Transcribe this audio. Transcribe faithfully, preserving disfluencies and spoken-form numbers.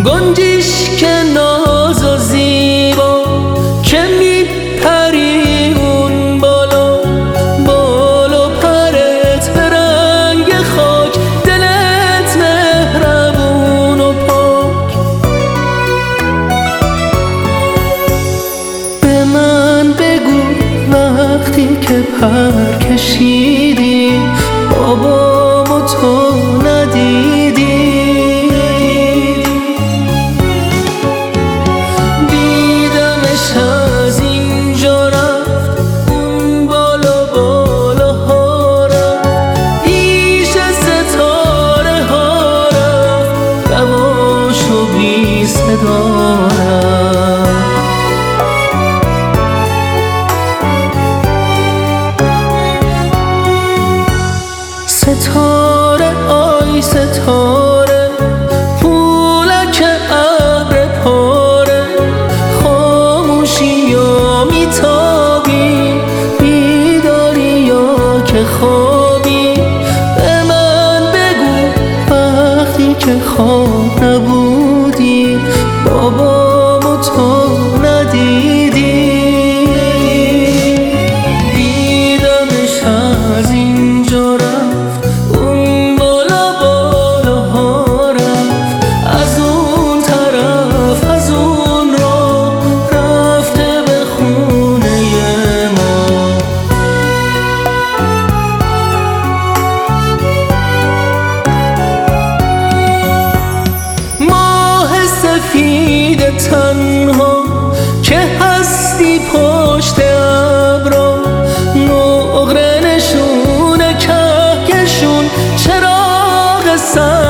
گنجیش که ناز و زیبا که میپری اون بالا، بالا پرت رنگ خاک، دلت مهربون و پاک. به من بگو وقتی که پر کشیدی بابامو تو ندیدی، دیدمش از اینجا رفت اون بالا بالا ها رفت، پیش ستاره ها رفت، دواشو بی صدا رفت. ستاره آی ستاره پولک ابر پاره، خاموشی یا میتابی، بیداری یا که خوابی. به من بگو وقتی که خواب نبودی بابامو تو ندیدی، دیدمش از اینجا رفت اون بالا بالا ها رفت، از اون طرف از اون راه رفته به خونه ما. ماه سفید تنها که هستی پشت ابرا، نقره نشونه کهکشون چراغ سر